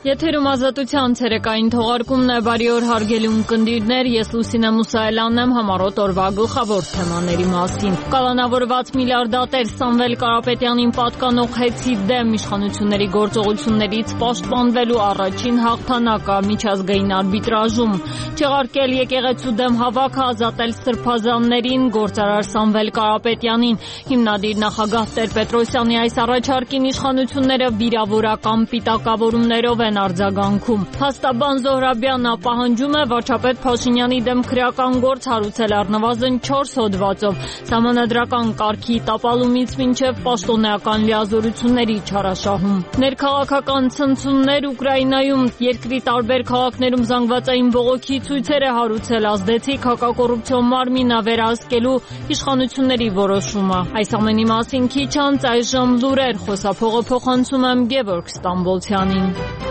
Եթերում ազատության ցերեկային թողարկումն է, բարի օր հարգելի ունկնդիրներ, ես Լուսինե Մուսայելյանն եմ, համառոտ օրվա գլխավոր թեմաների մասին։ Կալանավորված միլիարդատեր Սամվել Կարապետյանին պատկանող հեծի դեմ իշխանությունների գործողություններից պաշտպանվելու առաջին հաղթանակը միջազգային արբիտրաժում, չեղարկել եկեղեցու դեմ հավաքը, ազատել սրբազաններին, գործարար Սամվել Կարապետյանին, հիմնադիր նախագահ Տեր-Պետրոսյանի այս առաջարկին իշխանությունները վիրավորական պիտակավորումներով են արձագանքում։ Փաստաբան Զոհրաբյանն պահանջում է վարչապետ Փաշինյանի դեմ քրեական գործ հարուցել առնվազն 4 հոդվածով, սահմանադրական կարգի տապալումից մինչև պաշտոնեական լիազորությունների չարաշահում։ Ներքաղաքական ցնցումներ Ուկրաինայում, երկրի տարբեր քաղաքներում զանգվածային բողոքի ցույցեր է հարուցել ազդեցիկ հակակոռուպցիոն մարմինը վերահսկելու իշխանությունների որոշումը։ Այս ամենի մասին քիչ անց այժմ լուրեր, խոսափողը փոխանցում եմ Գևորգ Ստամբոլցյանին։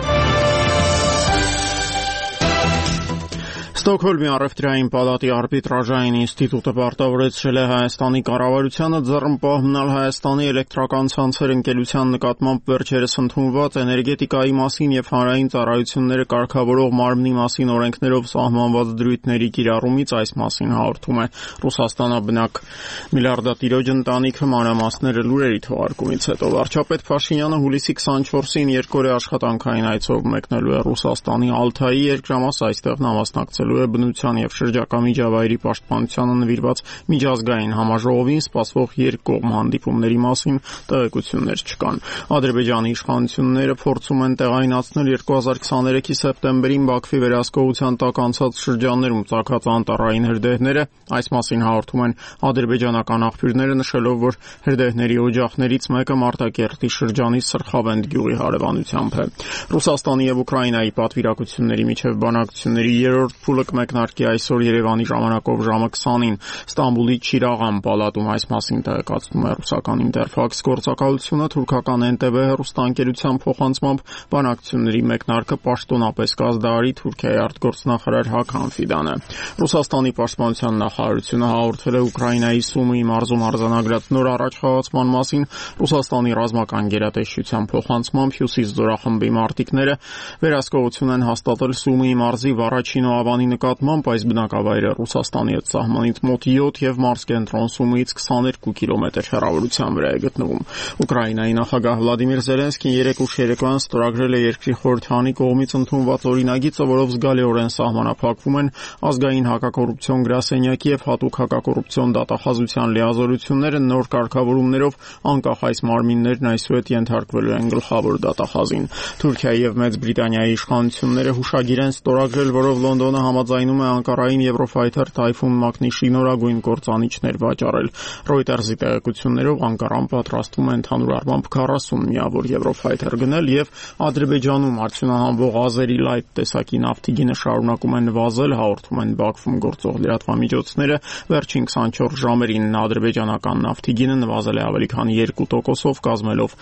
Ստոկհոլմի առևտրային պալատի արբիտրաժային ինստիտուտը պարտավորեցրել է Հայաստանի կառավարությանը ձեռնպահ մնալ Հայաստանի էլեկտրական ցանցեր ընկերության նկատմամբ վերջերս ընդունված էներգետիկայի մասին եւ հանրային ծառայությունները կարգավորող մարմնի մասին օրենքներով սահմանված դրույթների կիրառումից, այս մասին հաղորդում է Ռուսաստանաբնակ միլիարդատիրոջ ընտանիքը, մանրամասները լուրերի թողարկումից հետո։ Վարչապետ Փաշինյանը հուլիսի 24-ին երկօրյա աշխատանքային այցով մեկնելու է Ռուսաստանի Ալթայի երկրամաս, այստեղ նա մասնակցելու բնության եւ շրջակա միջավայրի պաշտպանությանը նվիրված միջազգային համաժողովին սպասվող երկկողմ հանդիպումների մասին տեղեկություններ չկան։ Ադրբեջանի իշխանությունները փորձում են տեղայնացնել 2023-ի սեպտեմբերին Բաքվի վերահսկողության տակ անցած շրջաններում ծագած անտառային հրդեհները, այս մասին հաղորդում են ադրբեջանական աղբյուրները, նշելով, որ հրդեհների օջախներից մեկը Մարտակերտի շրջանի Սրխավենդ գյուղի հարևանությամբ է։ Ռուսաստանի եւ Ուկրաինայի պատվիրակությունների միջև բանակցությունների երրորդ փուլը կմեկնարկի այսօր Երևանի ժամանակով ժամը 20-ին Ստամբուլի Չիրաղան պալատում, այս մասին տեղեկացնում է ռուսական Ինտերֆաքս գործակալությունը, թուրքական NTV հեռուստաընկերության փոխանցմամբ բանակցությունների մեկնարկը պաշտոնապես կազդարի Թուրքիայի արտգործնախարար Հական Ֆիդանը։ Ռուսաստանի պաշտպանության նախարարությունը հաղորդել է Ուկրաինայի Սումիի մարզում արձանագրած նոր առաջխաղացման մասին, Ռուսաստանի ռազմական գերատեսչության փոխանցմամբ Հյուսիս զորախմբի մարտիկները վերահսկողություն են հաստատել Սումիի մարզի Վարաչինո ավանի նկատմամբ, այս բնակավայրը Ռուսաստանի հետ սահմանից մոտ 7 եւ մարզ կենտրոն Սումիից 22 կիլոմետր հեռավորության վրա է գտնվում։ Ուկրաինայի նախագահ Վլադիմիր Զելենսկին երեկ ուշ երեկոյան ստորագրել է երկրի խորհրդանի կողմից ընդունված օրինագիծը, որով զգալիորեն սահմանափակվում են ազգային հակակոռուպցիոն գրասենյակի եւ հատուկ հակակոռուպցիոն դատախազության լիազորությունները, նոր կարգավորումներով անկախ այս մարմիններն այսուհետ ենթարկվելու են գլխավոր դատախազին։ Թուրքիայի եւ Մեծ Բրիտանիայի իշխանությունները հուշագիր են ստորագրել, որով Լոնդոնը համաձայնում է Անկարային Եվրոֆայթեր Թայֆուն Մակնիշի նորագույն կործանիչներ վաճառել։ Ռոյտերզի տեղեկություններով Անկարան պատրաստվում է ընդհանուր առմամբ 40 միավոր Եվրոֆայթեր գնել եւ Ադրբեջանում արդյունահանվող Ազերի լայթ տեսակի նավթիգինը շարունակում է նվազել, հաղորդում են Բաքվում գործող լրատվամիջոցները։ Վերջին 24 ժամերին ադրբեջանական նավթիգինը նվազել է ավելի քան 2%-ով, կազմելով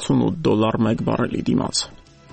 $68 մեկ բարելի դիմաց։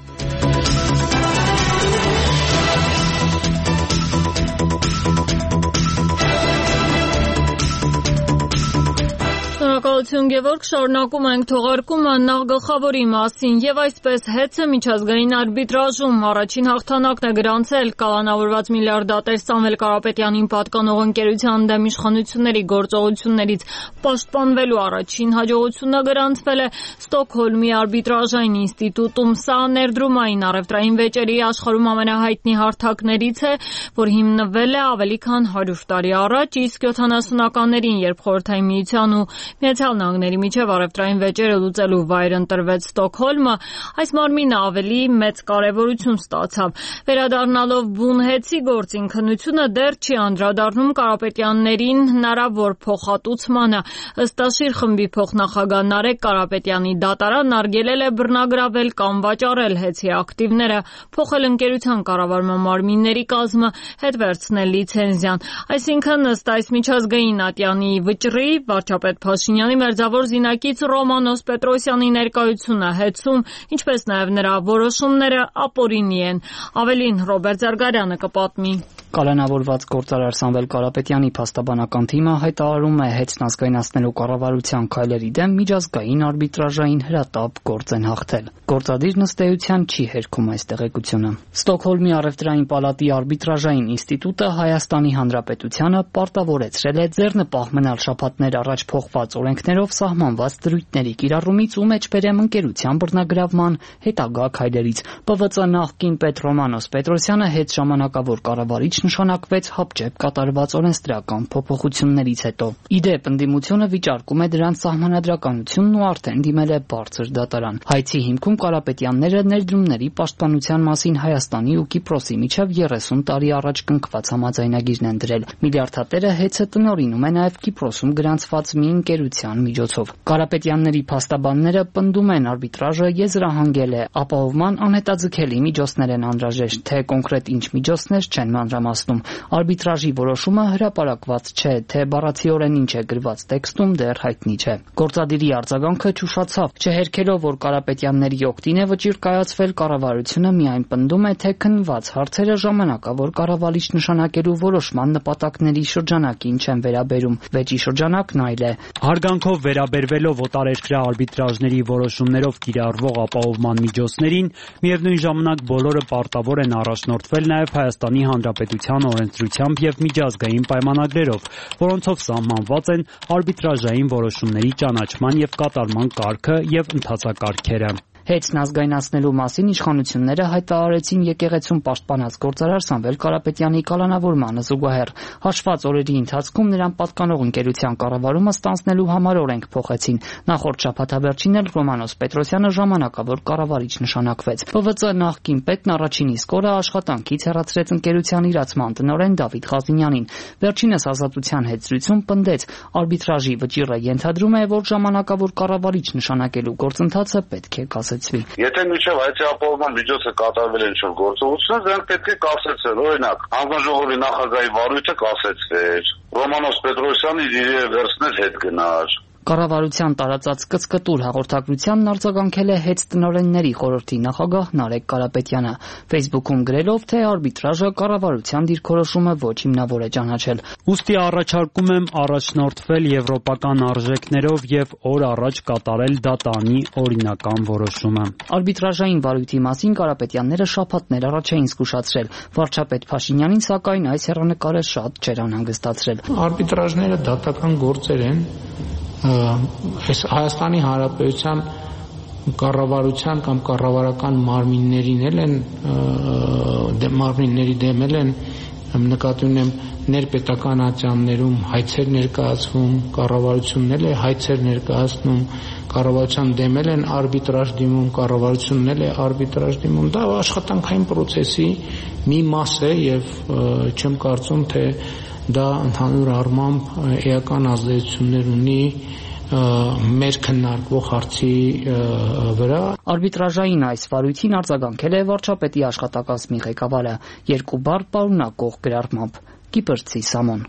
Շնորհակալություն Գևորգ, շարունակում ենք թողարկումը նախ գլխավորի մասին եւ այսպես հեծը միջազգային արբիտրաժում առաջին հաղթանակն է գրանցել կալանավորված միլիարդատեր Սամվել Կարապետյանին պատկանող ընկերության դեմ իշխանությունների գործողություններից պաշտպանվելու առաջին հաջողությունը գրանցվել է Ստոկհոլմի արբիտրաժային ինստիտուտում։ Սա ներդրումային առևտրային վեճերի աշխարհում ամենահայտնի հարթակներից է, որ հիմնվել է ավելի քան 100 տարի առաջ, իսկ 70-ականներին, երբ Խորհրդային Միության ու Միացյալ Նահանգների միջև առևտրային վեճերը լուծելու վայր ընտրվեց Ստոկհոլմը, այս մարմինը ավելի մեծ կարևորություն ստացավ։ Վերադառնալով բուն հեծի գործին, քննությունը դեռ չի անդրադառնում Կարապետյաններին հնարավոր փոխհատուցմանը։ Ըստաշիր խմբի փոխնախագահ Նարեկ Կարապետյանի դատարանն արգելել է բռնագրավել կամ վաճառել հեծի ակտիվները, փոխել ընկերության կառավարման մարմինների կազմը, հետ վերցնել լիցենզիան։ Այսինքն, ըստ այս միջազգային ատյանի վճռի, վարչապետ Փաշինյանի մերձավոր զինակից Ռոմանոս Պետրոսյանի ներկայությունը հեծում, ինչպես նաև նրա որոշումները ապօրինի են։ Ավելին Ռոբերտ Զարգարյանը կպատմի։ Կալանավորված գործարար Սամվել Կարապետյանի փաստաբանական թիմը հայտարարում է հեծն ազգայնացնելու կառավարության քայլերի դեմ միջազգային արբիտրաժային հրատապ գործ են հաղթել։ Գործադիրն ըստ էության չի հերքում այս տեղեկությունը։ Ստոկհոլմի առևտրային պալատի արբիտրաժային ինստիտուտը Հայաստանի Հանրապետությանը պարտավորեցրել է ձեռնպահ մնալ շաբաթներ առաջ փոխված օրենքներով սահմանված դրույթների կիրառումից ու մեջբերեմ ընկերության բռնագրավման հետագա քայլերից։ ՊՎԾ նախկին պետ Ռոմանոս Պետրոսյանը հետ ժամանակավոր կառավարիչ նշանակվեց հապճեպ կատարված օրենսդրական փոփոխություններից հետո։ Իդեպ ընդդիմությունը վիճարկում է դրանց սահմանադրականությունն ու արդեն դիմել է բարձր դատարան։ Հայցի հիմքում Կարապետյանները ներդրումների պաշտպանության մասին Հայաստանի ու Կիպրոսի միջև 30 տարի առաջ կնքված համաձայնագիրն են դրել։ Միլիարդատերը հեծը տնօրինում է նաև Կիպրոսում գրանցված մի ընկերության միջոցով։ Կարապետյանների փաստաբանները պնդում են արբիտրաժը եզրահանգել է ապահովման անհետաձգելի միջոցներ են անհրաժեշտ, թե կոնկրետ ինչ միջոցներ չեն մանրամասնում։ Արբիտրաժի որոշումը հրապարակված չէ, թե բառացիորեն ինչ է գրված տեքստում դեռ հայտնի չէ։ Գործադիրի արձագանքը ճուշացավ, չհերքելով, որ Կարապետյանների օգտին է վճիռ կայացվել, կառավարությունը միայն պնդում է, թե քննված հարցերը ժամանակավոր կառավարիչ նշանակելու որոշման նպատակների շրջանակին չեն վերաբերում։ Վեճի շրջանակն այլ է։ Հարգանքով վերաբերվելով օտարերկրյա արբիտրաժների որոշումներով կիրառվող ապահովման միջոցներին, միևնույն ժամանակ բոլորը պարտավոր են առաջնորդվել նաև Հայաստանի Հանրապետության օրենսդրությամբ եւ միջազգային պայմանագրերով, որոնցով սահմանված են արբիտրաժային որոշումների ճանաչման եւ կատարման կարգը եւ ընթացակարգերը։ Հեծն ազգայնացնելու մասին իշխանությունները հայտարարեցին եկեղեցում պաշտպանած գործարար Սամվել Կարապետյանի կալանավորմանը զուգահեռ։ Հաշված օրերի ընթացքում նրան պատկանող ընկերության կառավարումը ստանձնելու համար օրենք փոխեցին։ Նախորդ շաբաթավերջին էլ Ռոմանոս Պետրոսյանը ժամանակավոր կառավարիչ նշանակվեց։ ՊՎԾ նախկին պետն առաջին իսկ օրը աշխատանքից հեռացրեց ընկերության իրացման տնօրեն Դավիթ Ղազինյանին։ Վերջինս ազատության հետ զրույցում պնդեց, արբիտրաժի վճիռը ենթադրում է, որ ժամանակավոր կառավարիչ նշանակելու գործընթացը պետք է կասեցվի։ Եթե միջև հայցի ապահովման միջոցը կատարվել են ինչ-որ գործողություններ, դրանք պետք է կասեցվեն։ Օրինակ, հանձնաժողովի նախագահի վարույթը կասեցվեր, Ռոմանոս Պետրոսյանը իր վերցնել հետ գնար։ Կառավարության տարածած կծկտուր հաղորդագրությանն արձագանքել է հեծ տնօրենների խորհրդի նախագահ Նարեկ Կարապետյանը, Facebook-ում գրելով, թե արբիտրաժը կառավարության դիրքորոշումը ոչ հիմնավոր է ճանաչել։ Ուստի առաջարկում եմ առաջնորդվել եվրոպական արժեքներով եւ օր առաջ կատարել դատանի օրինական որոշումը։ Արբիտրաժային վարույթի մասին Կարապետյանները շաբաթներ առաջ էին զգուշացրել։ Վարչապետ Փաշինյանին, սակայն, այս հեռանկարը շատ չէր անհանգստացրել։ Արբիտրաժները դատական գործեր են։ Հայաստանի Հանրապետության կառավարության կամ կառավարական մարմինների դեմ են նկատի ունեմ ներպետական ատյաններում հայցեր ներկայացվում, կառավարությունն էլ է հայցեր ներկայացնում, կառավարության դեմ են արբիտրաժ դիմում, կառավարությունն էլ է արբիտրաժ դիմում։ Դա աշխատանքային process-ի մի մաս է եւ չեմ կարծում, թե դա ընդհանուր առմամբ էական ազդեցություններ ունի մեր քննարկվող հարցի վրա։ Արբիտրաժային այս վարույթին արձագանքել է վարչապետի աշխատակազմի ղեկավարը 2 բառ պարունակող գրառմամբ՝ Կիպրցի Սամոն։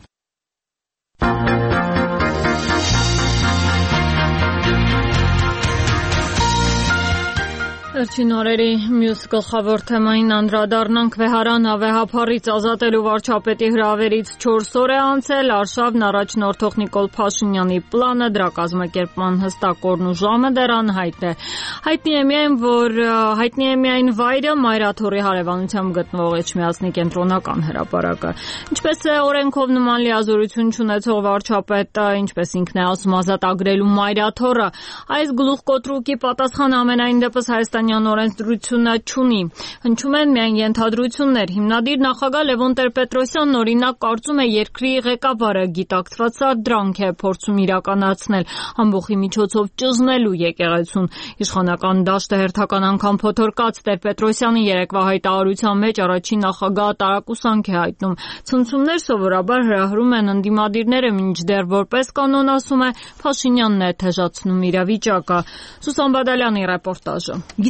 Վերջին օրերի մյուս գլխավոր թեմային անդրադառնանք Վեհարան ավեհափառից ազատելու վարչապետի հրավերից 4 օր է անցել, Արշավն առաջնորդող Նիկոլ Փաշինյանի պլանը դրա կազմակերպման հստակ օրն ու ժամը դեռ անհայտ է։ Հայտնի է միայն վայրը Մայրաթորի հարևանությամբ գտնվող Էջմիածնի կենտրոնական հրապարակը։ Ինչպես է օրենքով նման լիազորություն չունեցող վարչապետը, ինչպես ինքն է ասում, ազատագրելու Մայրաթորը, այս գլուխկոտրուկի պատասխանը ամենայն դեպս Հայաստանյան օրենսդրությունը չունի։ Հնչում են միայն ենթադրություններ։ Հիմնադիր նախագահ Լևոն Տեր-Պետրոսյանն օրինակ կարծում է երկրի ղեկավարը գիտակցված սադրանք է փորձում իրականացնել ամբողջի միջոցով ճզմելու եկեղեցուն։ Իշխանական դաշտը հերթական անգամ փոթորկած Տեր-Պետրոսյանի երեկվա հայտարարության մեջ առաջին նախագահը տարակուսանք է հայտնում։ Ցնցումներ սովորաբար հրահրում են ընդդիմադիրները, մինչդեռ որպես կանոն ասում է Փաշինյանն է թեժացնում իրավիճակը։ Սուսան Բադալյանի ռեպորտաժը։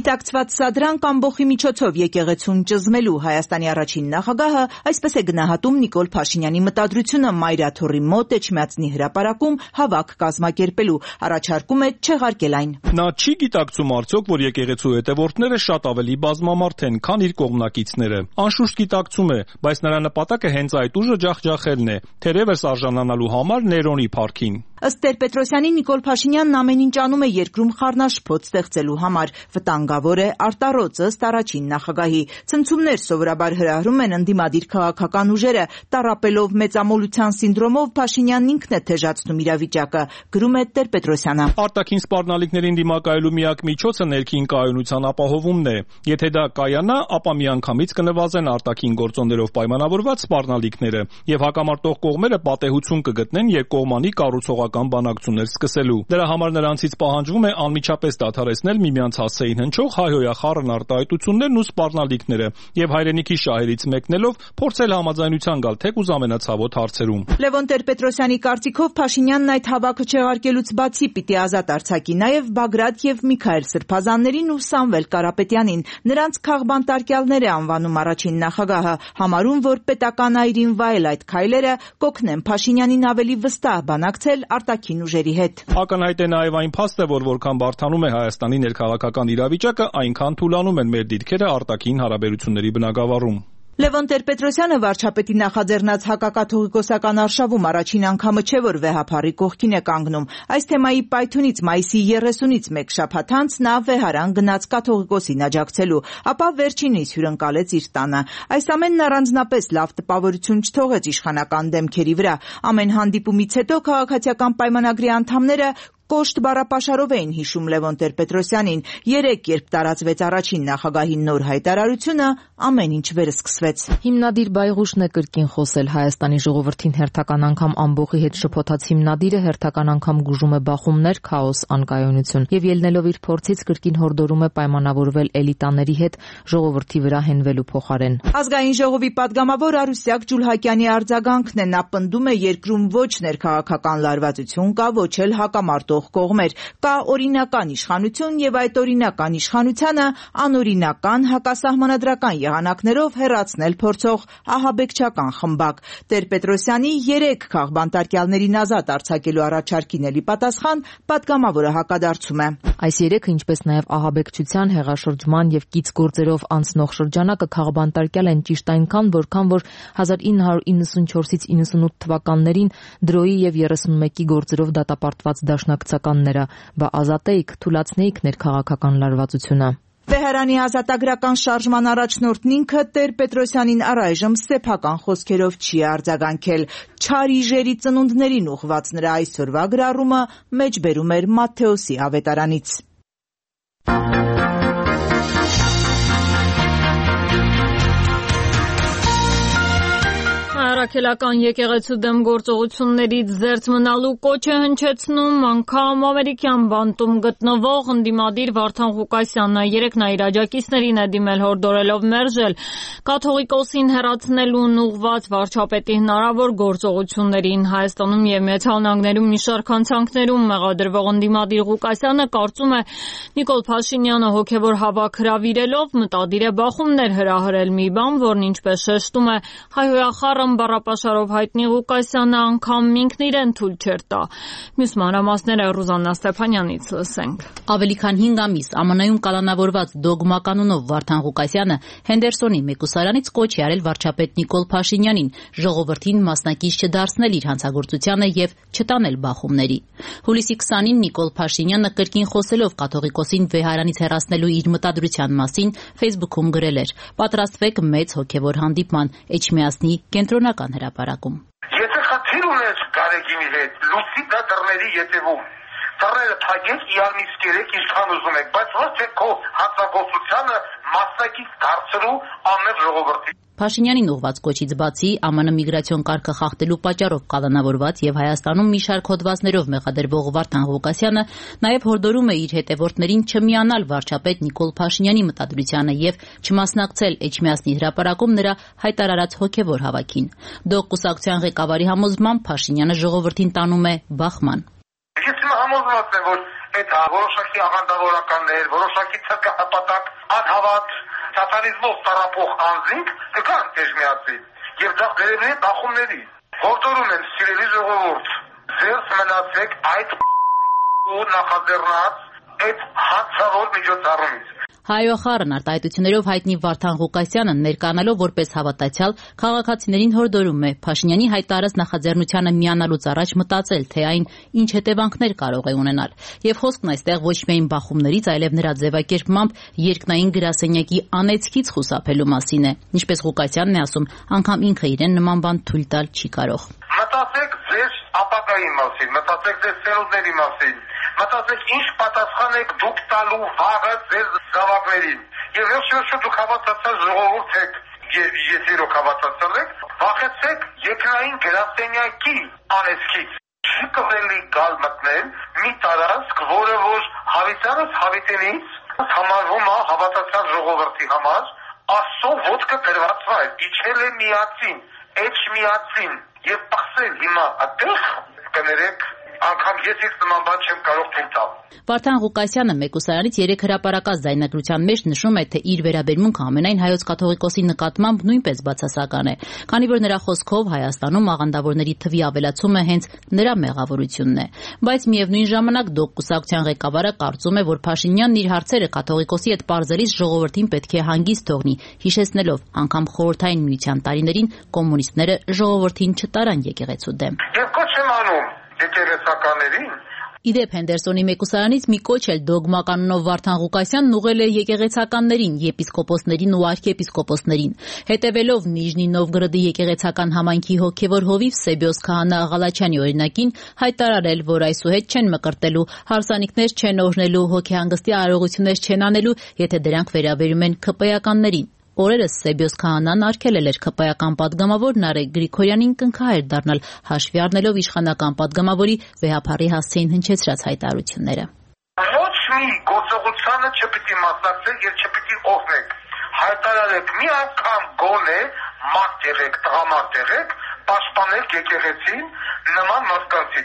Չգիտակցված սադրանք ամբոխի միջոցով եկեղեցուն ճզմելու Հայաստանի առաջին նախագահը այսպես է գնահատում Նիկոլ Փաշինյանի մտադրությունը Մայրաթոռի մոտ Էջմիածնի հրապարակում հավաք կազմակերպելու, առաջարկում է չեղարկել այն։ Նա չի գիտակցում արդյոք, որ եկեղեցու հետևորդները շատ ավելի բազմամարդ են, քան իր կողմնակիցները։ Անշուշտ գիտակցում է, բայց նրա նպատակը հենց այդ ուժը ջախջախելն է, թերևս արժանանալու համար Ներոնի փառքին։ Ըստ Տեր-Պետրոսյանի, Նիկոլ Փաշինյանն ամեն ինչ անում է երկրում խառնաշփոթ ստեղծելու համար։ Վտանգավոր է արտառոց ըստ առաջին նախագահի։ Ցնցումներ սովորաբար հրահրում են ընդդիմադիր քաղաքական ուժերը, տառապելով մեծամոլության սինդրոմով Փաշինյանն ինքն է թեժացնում իրավիճակը, գրում է Տեր-Պետրոսյանը։ Արտաքին սպառնալիքներին դիմակայելու միակ միջոցը ներքին կայունության ապահովումն է։ Եթե դա կայանա, ապա միանգամից կնվազեն արտաքին գործոններով պայմանավորված սպառնալիքները, եւ հակամարտող կողմերը պատեհություն կգտնեն երկկողմանի կառուցողական բանակցություններ սկսելու։ Դրա համար նրանցից պահանջվում է անմիջապես դադարեցնել միմյանց հասցեին հնչող հայհոյախառն արտահայտություններն ու սպառնալիքները եւ հայրենիքի շահերից մեկնելով փորձել համաձայնության գալ թեկուզ ամենացավոտ հարցերում։ Լևոն Տեր-Պետրոսյանի կարծիքով Փաշինյանն այդ հավաքը չեղարկելուց բացի պիտի ազատ արձակի նաեւ Բագրատ եւ Միքայել Սրբազաններին ու Սամվել Կարապետյանին։ Նրանց քաղբանտարկյալներ է անվանում առաջին նախագահը, համարում, որ պետական այրին վայել այդ քայլերը կօգնեն Փաշինյանին ավելի վստահ բանակցել արտաքին ուժերի հետ։ Ակնհայտ է նաեւ այն փաստը, որ որքան բարդանում է Հայաստանի ներքաղաքական իրավիճակը, այնքան թուլանում են մեր դիրքերը արտաքին հարաբերությունների բնագավառում։ Լևոն Տեր-Պետրոսյանը վարչապետի նախաձեռնած հակակաթողիկոսական արշավում առաջին անգամը չէ, որ վեհափառի կողքին է կանգնում։ Այս թեմայի պայթյունից մայիսի 30-ից մեկ շաբաթ անց նա Վեհարան գնաց կաթողիկոսին աջակցելու, ապա վերջինիս հյուրընկալեց իր տանը։ Այս ամենն առանձնապես լավ տպավորություն չթողեց իշխանական դեմքերի վրա։ Ամեն հանդիպումից հետո քաղաքացիական պայմանագրի անդամները կոշտ բառապաշարով էին հիշում Լևոն Տեր-Պետրոսյանին։ Երեկ, երբ տարածվեց առաջին նախագահի նոր հայտարարությունը, ամեն ինչ վերսկսվեց։ Հիմնադիր Բայղուշն է կրկին խոսել Հայաստանի ժողովրդին հերթական անգամ ամբոխի հետ շփոթած հիմնադիրը հերթական անգամ գուժում է բախումներ, քաոս, անկայունություն եւ ելնելով իր փորձից կրկին հորդորում է պայմանավորվել էլիտաների հետ ժողովրդի վրա հենվելու փոխարեն։ Ազգային ժողովի падգամավոր Արուսյակ Ջուլհակյանի արձագանքն է, նա պնդում է երկրում ոչ ներքաղաքական լարվածություն կա, ոչ էլ հակամարտող կողմեր, կա օրինական իշխանություն եւ այդ օրինական իշխանությանը անօրինական հակասահմանադրական եղանակներով հեռացնել փորձող ահաբեկչական խմբակ։ Տեր-Պետրոսյանի 3 քաղբանտարկյալներին ազատ արձակելու առաջարկին էլի պատասխան падգամավորը հակադարձում է։ Այս 3-ը, ինչպես նաեւ ահաբեկչության, հեղաշրջման եւ կից գործերով անցնող շրջանակը քաղբանտարկյալ են ճիշտ այնքան, որքան որ 1994-ից 98 թվականներին դրոյի եւ 31-ի գործերով դատապարտված դաշնակցականները, բա ազատեիք, թուլացնեիք ներքաղաքական լարվածությունը։ Վեհարանի ազատագրական շարժման առաջնորդն ինքը Տեր-Պետրոսյանին առայժմ սեփական խոսքերով չի արձագանքել։ Չար իժերի ծնունդներին ուղված նրա այսօրվա գրառումը մեջբերում էր Մատթեոսի ավետարանից։ Առաքելական եկեղեցու դեմ գործողություններից զերծ մնալու կոչ է հնչեցնում անգամ ամերիկյան բանտում գտնվող ընդդիմադիր Վարդան Ղուկասյանը։ Երեկ նա իր աջակիցներին է դիմել հորդորելով մերժել կաթողիկոսին հեռացնելուն ուղղված վարչապետի հնարավոր գործողություններին։ Հայաստանում եւ Միացյալ Նահանգներում մի շարք հանցանքներում մեղադրվող ընդդիմադիր Ղուկասյանը կարծում է Նիկոլ Փաշինյանը հոգեվոր հավաք հրավիրելով մտադիր է բախումներ հրահրել, մի բան, որն ինչպես շեշտում է հայհոյախառն բառապաշարով հայտնի Ղուկասյանը անգամ ինքն իրեն թույլ չէր տա։ Մյուս մանրամասները Ռուզաննա Ստեփանյանից լսենք։ Ավելի քան 5 ամիս ԱՄՆ-ում կալանավորված դոգմա կանոնով Վարդան Ղուկասյանը Հենդերսոնի մեկուսարանից կոչ է արել վարչապետ Նիկոլ Փաշինյանին ժողովրդին մասնակից չդարձնել իր հանցագործությանը եւ չտանել բախումների։ Հուլիսի 20-ին Նիկոլ Փաշինյանը կրկին խոսելով կաթողիկոսին Վեհարանից հեռացնելու իր մտադրության մասին Facebook-ում գրել էր. «Պատրաստվեք մեծ հոգեվոր հանդիպման Էջմիածնի կենտրոնական հրապարակում»։ Եթե խնդիր ունես Գարեգինի հետ, լուսի դա դռների ետևում։ Դռները թագեք, իարմից կերեք, ինչքան ուզում եք, բայց ոչ թե քո հանցագործությանը մասնակից դարձրու ամեն ժողովրդի։ Փաշինյանին ուղված կոչից բացի ԱՄՆ միգրացիոն կարգը խախտելու պատճառով կալանավորված եւ Հայաստանում մի շարք հոդվածներով մեղադրվող Վարդան Ղուկասյանը նաեւ հորդորում է իր հետևորդներին չմիանալ վարչապետ Նիկոլ Փաշինյանի մտադրությանը եւ չմասնակցել Էջմիածնի հրապարակում նրա հայտարարած հոգեվոր հավաքին։ Դող կուսակցության ղեկավարի համոզմամբ Փաշինյանը ժողովրդին տանում է բախման։ Ես համոզված եմ, որ այդ որոշակի աղանդավորականներ, որոշակի ցրկահպատակ, անհավատ, սատանիզմով տարապող անձինք կգան դժմիածին եւ դա վերևի բախումների։ Հորդորում են սիրելի ժողովուրդ, ձերս մնացեք այդ ու նախաձեռնած այդ հացավոր միջոցառումից։ Հայոხառն արտահայտություններով հայտնի Վարդան Ղուկասյանը ներկայանալով որպես հավատացյալ քաղաքացիներին հորդորում է Փաշինյանի հայտարարած նախաձեռնությանը միանալուց առաջ մտածել, թե այն ինչ հետևանքներ կարող է ունենալ։ Եվ խոսքն այստեղ ոչ միայն բախումներից, այլև նրա ձևակերպմամբ երկնային գրասենյակի անեծքից խուսափելու մասին է։ Ինչպես Ղուկասյանն է ասում, անգամ ինքը իրեն նման բան թույլ տալ չի կարող։ Մտածեք ձեր ապագայի մասին, մտածեք ձեր սերունդների մասին, մտածեք ինչ պատասխան եք դուք տալու վաղը ձեր զավակներին։ Եվ վերջերս դուք հավատացած ժողովուրդ եք, եւ եթե դուք հավատացած եք, վախեցեք երկնային գրասենյակի անեծքից։ Չի կողելի գալ մտնել մի տարածք, որը որ հավիտյանս հավիտենից համարվում է հավատացած ժողովրդի համար, Աստծո ոտքը դրված է, իջել է միացին, էջ միացին եւ պախսել հիմա այդտեղ կներեք անգամ ես ինձ նման բան չեմ կարող թույլ տալ։ Վարդան Ղուկասյանը մեկուսարանից 3 հրապարակած ձայնագրության մեջ նշում է, թե իր վերաբերմունքը ամենայն հայոց կաթողիկոսի նկատմամբ նույնպես բացասական է, քանի որ նրա խոսքով Հայաստանում աղանդավորների թվի ավելացումը հենց նրա մեղավորությունն է։ Բայց միևնույն ժամանակ ԴՕԿ կուսակցության ղեկավարը կարծում է, որ Փաշինյանն իր հարցերը կաթողիկոսի հետ պարզելիս ժողովրդին պետք է հանգիստ թողնի, հիշեցնելով անգամ խորհրդային միության տարիներին կոմունիստները ժողովրդին չտարան եկեղեցու դեմ։ Եվ կոչ եմ անում եկեղեցականներին։ Իդեպ Հենդերսոնի մեկուսարանից մի կոչ էլ դոգմա կանոնով Վարդան Ղուկասյանն ուղղել է եկեղեցականներին, եպիսկոպոսներին ու արքեպիսկոպոսներին։ Հետևելով Նիժնի Նովգորոդի եկեղեցական համայնքի հոգևոր հովիվ Սեբիոս Քահանա Աղալաչյանի օրինակին հայտարարել, որ այսուհետ չեն մկրտելու, հարսանիքներ չեն օրհնելու, հոգեհանգստի արարողություններ չեն անելու, եթե դրանք վերաբերում են ՔՊ-ականներին։ Օրերս Սեբիոս Քահանան արգելել էր ՔՊ-ական պատգամավոր Նարեկ Գրիգորյանին կնքահայր դառնալ, հաշվի առնելով իշխանական պատգամավորի վեհափառի հասցեին հնչեցրած հայտարարությունները։ Ոչ մի գործողությանը չպիտի մասնակցեք եւ չպիտի օգնեք։ Հայտարարեք մի անգամ գոնե մարդ եղեք, տղամարդ եղեք, պաշտպանեք եկեղեցին նման մարդկանցից։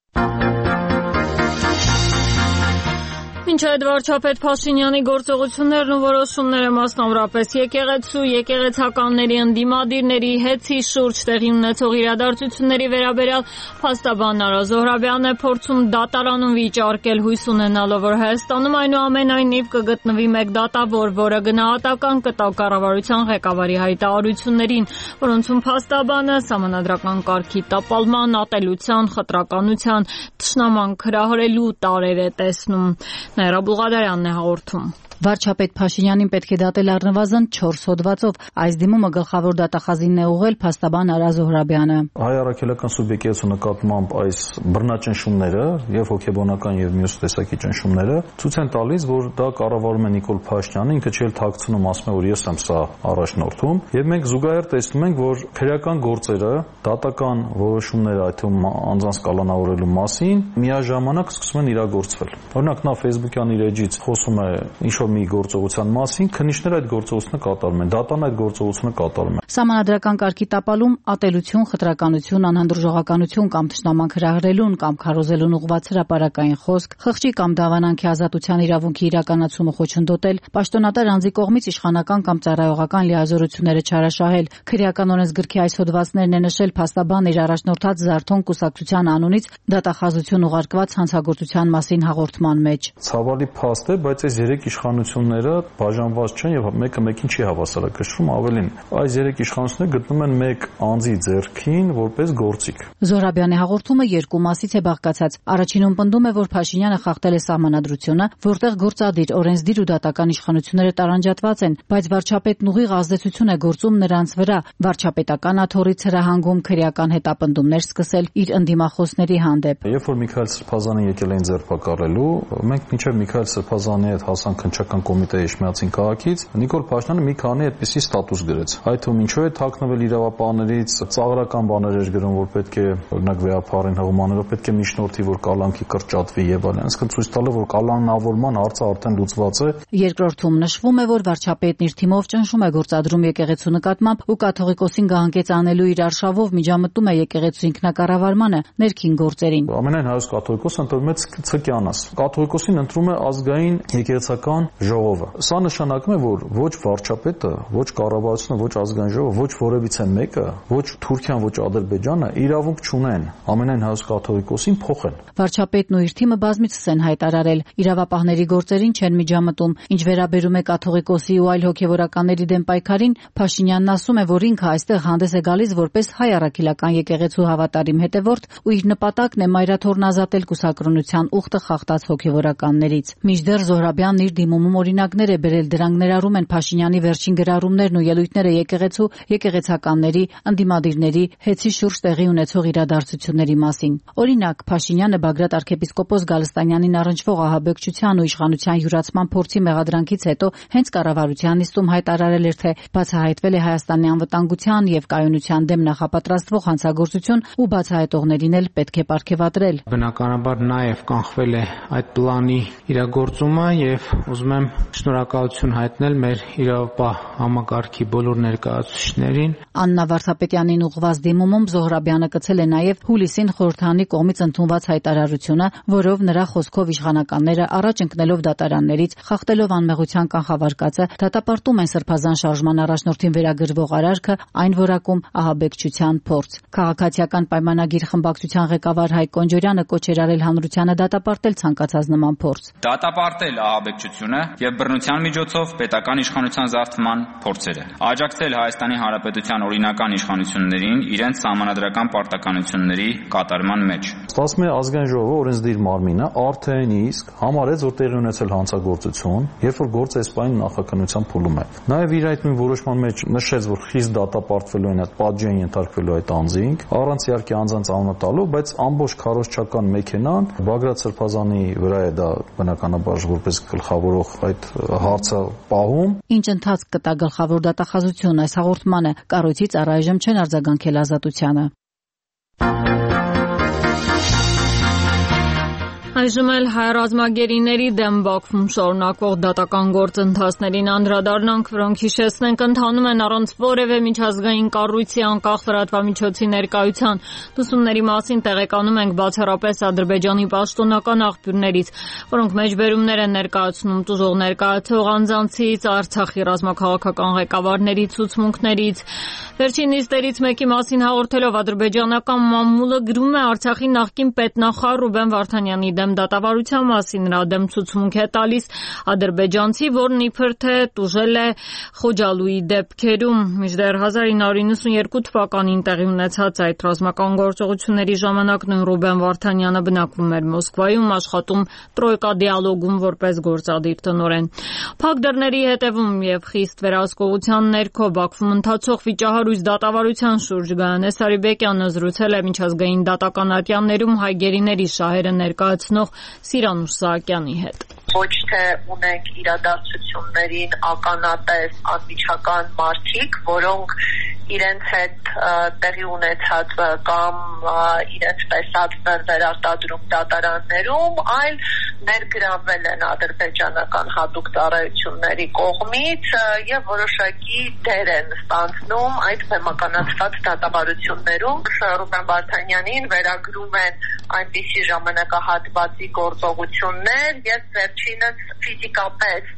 Մինչ այդ վարչապետ Փաշինյանի գործողություններն ու որոշումները մասնավորապես եկեղեցու, եկեղեցականների ընդդիմադիրների հեծի շուրջ տեղի ունեցող իրադարձությունների վերաբերյալ փաստաբան Նարա Զոհրաբյանն է փորձում դատարանում վիճարկել, հույս ունենալով, որ Հայաստանում այնուամենայնիվ կգտնվի մեկ դատավոր, որը գնահատական կտա կառավարության ղեկավարի հայտարարություններին, որոնցում փաստաբանը սահմանադրական կարգի տապալման, ատելության, խտրականության, թշնամանք հրահրելու տարեր է տեսնում։ Նաիրա Բուլղադարյանն է հաղորդում։ Վարչապետ Փաշինյանին պետք է դատել առնվազն 4 հոդվածով։ Այս դիմումը գլխավոր դատախազին է ուղղել փաստաբան Նարա Զոհրաբյանը։ Հայ առաքելական սուբյեկտի նկատմամբ այս բռնաճնշումները եւ հոգեբանական եւ մյուս տեսակի ճնշումները ցույց են տալիս, որ դա կառավարում է Նիկոլ Փաշինյանը, ինքը չի թաքցնում, ասում է, որ ես եմ սա առաջնորդում, եւ մենք զուգահեռ տեսնում ենք, որ քրեական գործերը, դատական որոշումները, այդ թվում անձանց կալանավորելու մասին միաժամանակ սկսում են իրագործվել։ Օրինակ նա Facebook-յան իր էջից խոսում է ինչ-որ մի գործողության մասին, քննիչները այդ գործողությունը կատարում են, դատան այդ գործողությունը կատարում է։ Սահմանադրական կարգի տապալում, ատելություն, խտրականություն, անհանդուրժողականություն կամ թշնամանք հրահրելուն կամ քարոզելուն ուղղված հրապարակային խոսք, խղճի կամ դավանանքի ազատության իրավունքի իրականացումը խոչընդոտել, պաշտոնատար անձի կողմից իշխանական կամ ծառայողական լիազորությունները չարաշահել։ Քրեական օրենսգրքի այս հոդվածներն է նշել փաստաբան իր առաջնորդած Զարթոն կուսակցության անունից դատախազություն ուղարկված հանցագործության մասին հաղորդման մեջ։ Ցավալի փաստ է, բայց այս երեք իշխանությունները բաժանված չեն եւ մեկը մեկին չի հավասարակշռում, ավելին այս երեք իշխանությունները գտնում են մեկ անձի ձեռքին որպես գործիք։ Զոհրաբյանի հաղորդումը երկու մասից է բաղկացած։ Առաջինում պնդում է, որ Փաշինյանը խախտել է սահմանադրությունը, որտեղ գործադիր, օրենսդիր ու դատական իշխանությունները տարանջատված են, բայց վարչապետն ուղիղ ազդեցություն է գործում նրանց վրա։ Վարչապետական աթոռից հրահանգում քրեական հետապնդումներ սկսել իր ընդդիմախոսների հանդեպ։ Երբ որ Միքայել Սրբազանին եկել էին ձերբակալելու, մենք մինչ մինչև Միքայել Սրբազանի հետ հասան քննչական կոմիտեի իշխանացին քաղաքից, Նիկոլ Փաշինյանը մի քանի այդպիսի ստատուս գրեց։ Այդ թվում ինչու է թաքնվել իրավապահներից, ծաղրական բաներ էր գրում, որ պետք է օրինակ վեհապարին հղումաներով պետք է միջնորդի, որ կալանքի կրճատվի եւ այլն, այսինքն ցույց տալը, որ կալանավորման հարցը արդեն լուծված է։ Երկրորդում նշվում է, որ վարչապետն իր թիմով ճնշում է գործադրում եկեղեցու նկատմամբ ու կաթողիկոսին գահանկեց անելու իր արշավով միջամտում է եկեղեցու ինքնակառավարմանը, ներքին գործերին։ Ամենայն հայոց կաթողիկոսը ընտրում է ցկյանաս։ Կաթողիկոսին ընտրում է ազգային եկեղեցական ժողովը։ Սա նշանակում է, որ ոչ վարչապետը, ոչ կառավարությունը, ոչ ազգային ժողովը, ոչ որևիցե մեկը, ոչ Թուրքիան, ոչ Ադրբեջանը իրավունք չունեն ամենայն հայոց կաթողիկոսին փոխել։ Վարչապետն ու իր թիմը բազմիցս են հայտարարել, իրավապահների գործերին չեն միջամտում։ Ինչ վերաբերում է կաթողիկոսի ու այլ հոգևորականների դեմ պայքարին, Փաշինյանն ասում է, որ ինքը այստեղ հանդես է գալիս որպես հայ առաքելական եկեղեցու հավատարիմ հետևորդ ու իր նպատակն է մայրաթորն ազատել կուսակրոնության ուխտը խախտած հոգևորականներից։ Մինչդեռ Զոհրաբյանն իր դիմումում օրինակներ է բերել, դրանք ներառում են Փաշինյանի վերջին գրառումներն ու ելույթները եկեղեցու, եկեղեցականների, ընդդիմադիրների, հեծի շուրջ տեղի ունեցող իրադարձությունների մասին։ Օրինակ, Փաշինյանը Բագրատ arczepiskopos Գալստանյանին առնչվող ահաբեկչության ու իշխանության յուրացման փորձի մեղադրանքից հետո հենց կառավարության նիստում հայտարարել էր, թե բացահայտվել է Հայաստանի անվտանգության եւ կայունության դեմ նախապատրաստվող հանցագործություն ու բացահայտողներին էլ պետք է պարգևատրել։ Բնականաբար նաեւ կանխվել է այդ պլանի իրագործումը եւ ուզում եմ շնորհակալություն հայտնել մեր իրավապահ համակարգի բոլոր ներկայացուցիչներին։ Աննա Վարդապետյանին ուղղված դիմումում Զոհրաբյանը կցել է նաեւ հուլիսին խորհրդանի կողմից ընդունված հայտարարությունը, որով նրա խոսքով իշխանականները առաջ ընկնելով դատարաններից, խախտելով անմեղության կանխավարկածը, դատապարտում են Սրբազան շարժման առաջնորդին վերագրվող արարքը, այն որակում ահաբեկչության փորձ։ Քաղաքացիական պայմանագիր խմբակցության ղեկավար Հայկ Կոնջորյանը կոչ էր արել հանրությանը դատապարտել ցանկացած նման փորձ։ Դատապարտել ահաբեկչությունը եւ բռնության միջոցով պետական իշխանության զարթման փորձերը։ Աջակցել Հայաստանի Հանրապետության օրինական իշխանություններին իրենց սահմանադրական պարտականությունների կատարման մեջ։ Ստացվում է ազգային ժողովը օրենսդիր մարմինը արդեն իսկ համարեց, որ տեղի ունեցել հանցագործություն, երբ որ գործը էսպային նախաքննության փուլում է։ Նաև իր այդ նույն որոշման մեջ նշեց, որ խիստ դատապարտվելու են այդ պատժի են ենթարկվելու այդ անձինք, առանց իհարկե անձանց անունը տալու, բայց ամբողջ քարոզչական մեքենան Բագրատ Սրբազանի վրա է դա բնականաբար որպես գլխավորող այդ հարցը պահում։ Ինչ ընթացք կտա գլխավոր դատախազությունը այս հաղորդմանը, կառույցից առայժմ չեն արձագանքել Ազատությանը։ Այժմ էլ հայ ռազմագերիների դեմ Բաքվում շարունակվող դատական գործընթացներին անդրադառնանք, որոնք հիշեցնենք ընթանում են առանց որևէ միջազգային կառույցի անկախ լրատվամիջոցի ներկայության։ Լուսումների մասին տեղեկանում ենք բացառապես Ադրբեջանի պաշտոնական աղբյուրներից, որոնք մեջբերումներ են ներկայացնում տուժող ներկայացող անձանցից, Արցախի ռազմաքաղաքական ղեկավարների ցուցմունքներից։ Վերջին նիստերից մեկի մասին հաղորդելով ադրբեջանական մամուլը գրում է Արցախի նախկին պետնախարար Ռուբեն Վարդանյանի դեմ դատավարության մասին նրա դեմ ցուցմունք է տալիս ադրբեջանցի, որն իբր թե տուժել է Խոջալուի դեպքերում։ Մինչդեռ 1992 թվականին տեղի ունեցած այդ ռազմական գործողությունների ժամանակ նույն Ռուբեն Վարդանյանը բնակվում էր Մոսկվայում, աշխատում Տրոյկա դիալոգում որպես գործադիր տնօրեն։ Փակ դռների հետևում եւ խիստ վերահսկողության ներքո Բաքվում ընթացող վիճահարույց դատավարության շուրջ Գայանե Սարիբեկյանը զրուցել է միջազգային դատական ատյաններում հայ գերիների շահերը ներկայացնող Սիրանուշ Սահակյանի հետ։ Ոչ թե ունենք իրադարձություններին ականատես անմիջական մարդիկ, որոնք իրենց հետ տեղի ունեցած կամ իրենց տեսածն են վերարտադրում դատարաններում, այլ ներգրավվել են ադրբեջանական հատուկ ծառայությունների կողմից եւ որոշակի դեր են ստանձնում այդ բեմականացված դատավարություններում։ Ռուբեն Վարդանյանին վերագրում են այնպիսի ժամանակահատվածի գործողություններ, երբ վերջինս ֆիզիկապես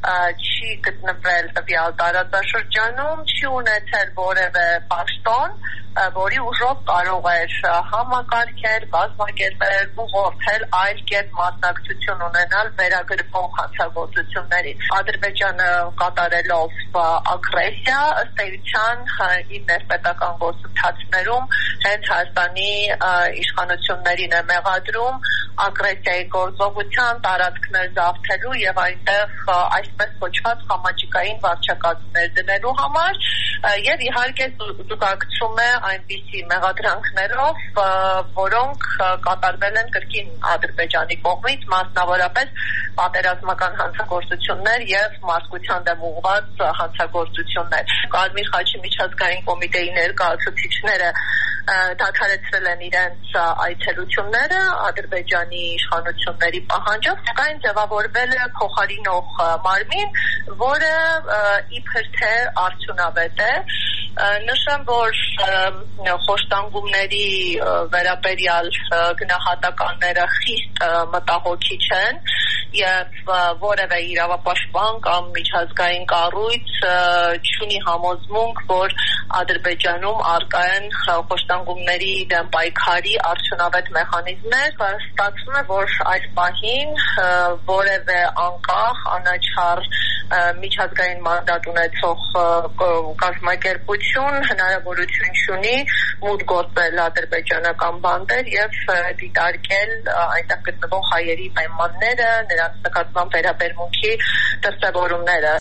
չի գտնվել տվյալ տարածաշրջանում, չի ունեցել որևէ պաշտոն, որի ուժով կարող էր համակարգել, բազմակերպել, ուղղորդել այլ կերպ մասնակցություն ունենալ վերագրվող հանցագործություններին։ Ադրբեջանը կատարելով ագրեսիա, ըստ էության իր ներպետական գործընթացներում հենց Հայաստանի իշխանություններին է մեղադրում ագրեսիայի գործողության տարածքներ զավթելու եւ այնտեղ այսպես կոչված համաճկային վարչակազմներ դնելու համար եւ իհարկե զուգակցում է այնպիսի մեղադրանքներով, որոնք կատարվել են կրկին Ադրբեջանի կողմից, մասնավորապես պատերազմական հանցագործություններ եւ մարդկության դեմ ուղղված հանցագործություններ։ Կարմիր խաչի միջազգային կոմիտեի ներկայացուցիչները դադարեցրել են իրենց այցելությունները Ադրբեջանի իշխանությունների պահանջով, սակայն ձևավորվել է փոխարինող մարմին, որը իբր թե արդյունավետ է։ Նշեմ, որ խոշտանգումների վերաբերյալ գնահատականները խիստ մտահոգիչ են եւ որևէ իրավապաշտպան կամ միջազգային կառույց չունի համոզմունք, որ Ադրբեջանում առկա են խոշտանգումների դեմ պայքարի արդյունավետ մեխանիզմներ։ Ստացվում է, որ այս պահին որևէ անկախ, անաչառ միջազգային մանդատ ունեցող կազմակերպություն հնարավորություն չունի մուտք գործել ադրբեջանական բանտեր եւ դիտարկել այնտեղ գտնվող հայերի պայմանները, նրանց նկատմամբ վերաբերմունքի դրսևորումները։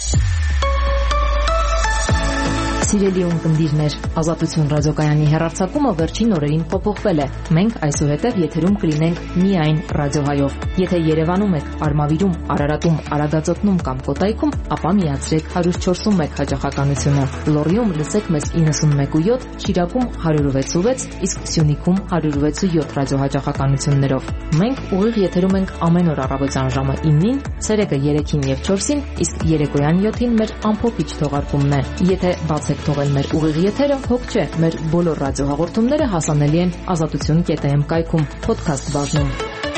Սիրելի ունկնդիրներ, Ազատություն ռադիոկայանի հեռարձակումը վերջին օրերին փոփոխվել է։ Մենք այսուհետև եթերում կլինենք միայն ռադիոհայով։ Եթե Երևանում եք, Արմավիրում, Արարատում, Արագածոտնում կամ Կոտայքում, ապա միացրեք 104.1 հաճախականությունը։ Լոռիում լսեք մեզ 91.7, Շիրակում 106.6, իսկ Սյունիքում 106.7 ռադիոհաճախականություններով։ Մենք ուղիղ եթերում ենք ամեն օր առավոտյան ժամը 9-ին, ցերեկը 3-ին եւ 4-ին, իսկ երեկոյան 7-ին մեր ամփոփիչ թողարկումն է։ Եթե բաց թողել մեր ուղիղ եթերը, հոգ չէ, մեր բոլոր ռադիոհաղորդումները հասանելի են azatutun.am կայքում, podcast բաժնում։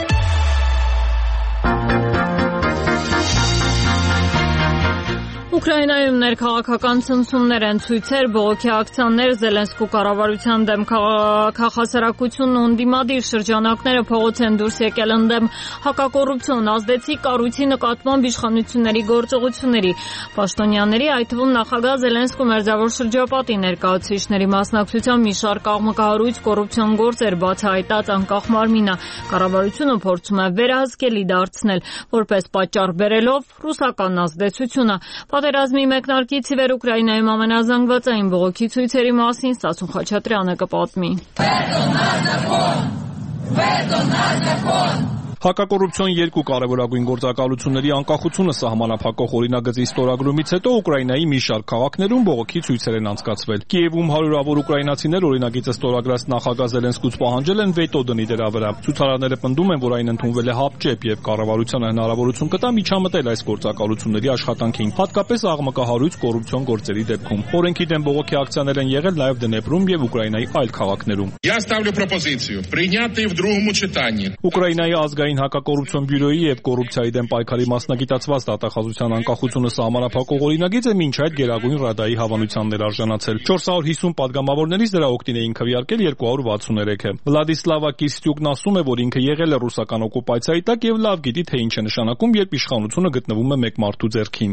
Ուկրաինայում ներքաղաքական ցնցումներ են, ցույցեր, բողոքի ակցիաներ, Զելենսկու կառավարության դեմ քաղաքահասարակությունն ու ընդդիմադիր շրջանակները փողոց են դուրս եկել ընդդեմ հակակոռուպցիոն ազդեցիկ կառույցի նկատմամբ իշխանությունների գործողությունների։ Պաշտոնյաների, այդ թվում նախագահ Զելենսկու մերձավոր շրջապատի ներկայացուցիչների մասնակցությամբ մի շարք աղմկահարույց կոռուպցիոն գործեր բացահայտած անկախ մարմինը կառավարությունը փորձում է վերահսկելի դարձնել, որպես պատճառ բերելով ռուսական ազդեցությունը։ Պատերազմի մեկնարկից ի վեր Ուկրաինայում ամենազանգվածային բողոքի ցույցերի մասին Ստասուն Խաչատրյանը կպատմի։ Հակակոռուպցիոն երկու կարևորագույն գործակալությունների անկախությունը սահմանափակող օրինագծի ստորագրումից հետո Ուկրաինայի մի շարք քաղաքներում բողոքի ցույցեր են անցկացվել։ Կիևում հարյուրավոր ուկրաինացիներ օրինագիծը ստորագրած նախագահ Զելենսկուց պահանջել են վետո դնի դրա վրա։ Ցուցարարները պնդում են, որ այն ընդունվել է հապճեպ եւ կառավարությանը հնարավորություն կտա միջամտել այս գործակալությունների աշխատանքին, հատկապես աղմկահարույց կոռուպցիոն գործերի դեպքում։ Օրենքի դեմ բողոքի ակցիաներ են եղել նաեւ Դնեպրում եւ Ուկրաինայի այլ քաղաքներում։ Ուկրաինայի ազգային հակակոռուպցիոն բյուրոյի եւ կոռուպցիայի դեմ պայքարի մասնագիտացված դատախազության անկախությունը սահմանափակող օրինագիծը մինչ այդ Գերագույն Ռադայի հավանությանն էր արժանացել։ 450 падգամավորներից դրա օգտին էին քվեարկել 263-ը։ Վլադիսլավա Կիստյուկն ասում է, որ ինքը եղել է ռուսական օկուպացիայի տակ եւ լավ գիտի, թե ինչ է նշանակում, երբ իշխանությունը գտնվում է մեկ մարդու ձեռքին։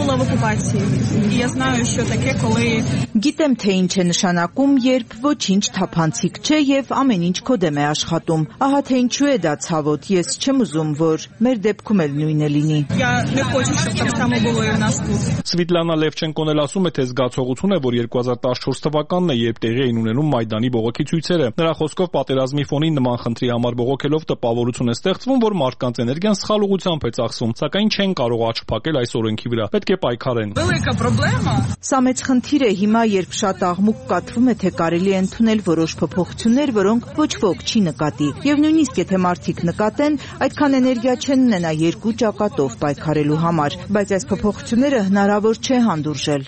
Գիտեմ, թե ինչ է նշանակում, երբ ոչինչ թափանցիկ չէ եւ ամեն ինչ քո դեմ է աշխատում։ Ահա թե ինչու է դա ցավոտ, ես չեմ ուզում, որ մեր դեպքում էլ նույնը լինի։ Սվիտլանա Լևչենկոն էլ ասում է, թե զգացողություն է, որ 2014 թվականն է, երբ տեղի էին ունենում Մայդանի բողոքի ցույցերը։ Նրա խոսքով պատերազմի ֆոնին նման խնդրի համար բողոքելով տպավորություն է ստեղծվում, որ մարդկանց էներգիան սխալ ուղղությամբ է ծախսում, սակայն չեն կարող աչք փակել այս օրենքի վրա։ Պետք է պայքարեն։ Սա մեծ խնդիր է հիմա, երբ շատ աղմուկ կատվում է, թե կարելի է ընդունել որոշ փոփոխություններ, որոնք ոչ ոք չի նկատի։ Եվ նույնիսկ եթե մարդիկ նկատեն, այդքան էներգիա չեն ունենա երկու ճակատով պայքարելու համար, բայց այս փոփոխությունները հնարավոր չէ հանդուրժել։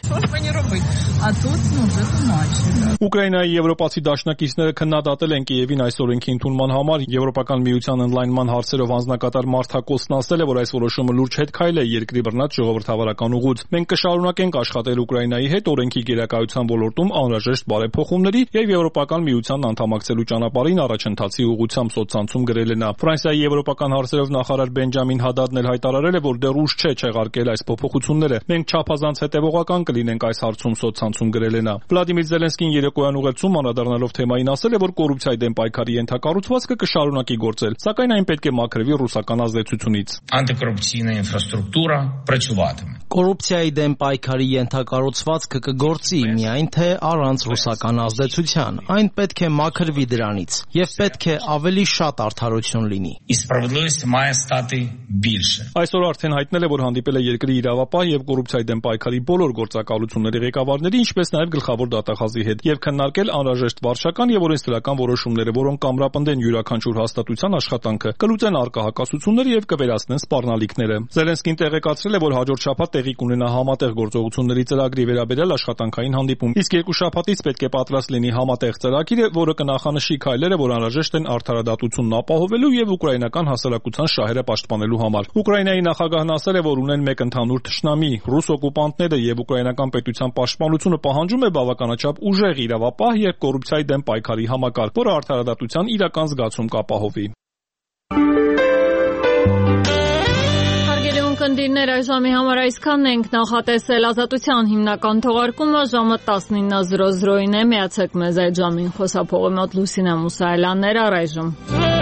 Ուկրաինայի եվրոպացի դաշնակիցները քննադատել են Կիևին այս օրենքի ընդունման համար։ Եվրոպական միության ընդլայնման հարցերով անձնակատար Մարթա Կոստն ասել է, որ այս որոշումը լուրջ հետքայլ է երկրի բռնած ժողովրդավարական ուղուց։ Մենք կշարունակենք աշխատել Ուկրաինայի հետ օրենքի գերակայության ոլորտում անհրաժեշտ բարեփոխումների եւ Եվրոպական միության անդամակցելու ճանապարհին առաջընթացի ուղղությամբ, սոցցանցում գրել է նա։ Ֆրանսիայի Եվրոպական հարցերով նախարար Բենջամին Հադադն էլ հայտարարել է, որ դեռ ուշ չէ չեղարկել այս փոփոխությունները։ Մենք չափազանց հետևողական կլինենք այս հարցում, սոցցանցում գրել է նա։ Վլադիմիր Զելենսկին երեկոյան ուղերձում անդրադառնալով թեմային ասել է, որ կոռուպցիայի դեմ պայքարի ենթակառուցվածքը կշարունակի գործել, սակայն այն պետք է մաքրվի ռուսական ազդեցությունից։ Антикорупційна інфраструктура працюватиме. Կոռուպցիայի դեմ պայքարի ենթակառուցվածքը կգործի, միայն թե առանց ռուսական ազդեցության։ Այն պետք է մաքրվի դրանից եւ պետք է ավելի շատ արդարություն լինի։ І справедливість має стати більше. Այսօր արդեն հայտնել է, որ հանդիպել է երկրի իրավապահ եւ կոռուպցիայի դեմ պայքարի բոլոր գործակալությունների ղեկավարների, ինչպես նաեւ գլխավոր դատախազի հետ եւ քննարկել անհրաժեշտ վարչական եւ օրենսդրական որոշումները, որոնք կամրապնդեն յուրաքանչյուր հաստատության աշխատանքը, կլուծեն առկա հակասությունները եւ կվերացնեն սպառնալիքները։ Զելենսկին տեղեկացրել է, որ հաջորդ շաբաթ տեղի կունենա համատեղ գործողությունների ծրագրի վերաբերյալ աշխատանքային հանդիպում, իսկ երկու շաբաթից պետք է պատրաստ լինի համատեղ ծրագիրը, որը կնախանշի քայլերը, որ անհրաժեշտ են արդարադատությունն ապահովելու եւ ուկրաինական հասարակության շահերը պաշտպանելու համար։ Ուկրաինայի նախագահն ասել է, որ ունեն մեկ ընդհանուր թշնամի՝ ռուս օկուպանտները, եւ ուկրաինական պետության պաշտպանությունը պահանջում է բավականաչափ ուժեղ իրավապահ եւ կոռուպցիայի դեմ պայքարի համակարգ, որը արդարադատության իրական զգացում կապահովի։ Կնդիրներ այժմի համար այսքանն ենք, նախատեսել Ազատության հիմնական թողարկումը ժամը 19:00-ին է, միացեք մեզ այդ ժամին, խոսափողի մոտ Լուսինե Մուսայելյաններ, առայժմ։